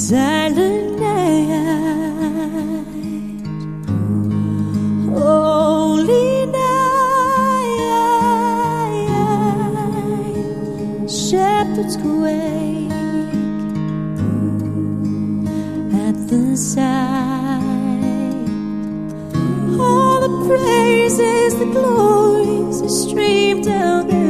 silent night, holy night, shepherds quake at the sight. All the praises, the glories, they stream down their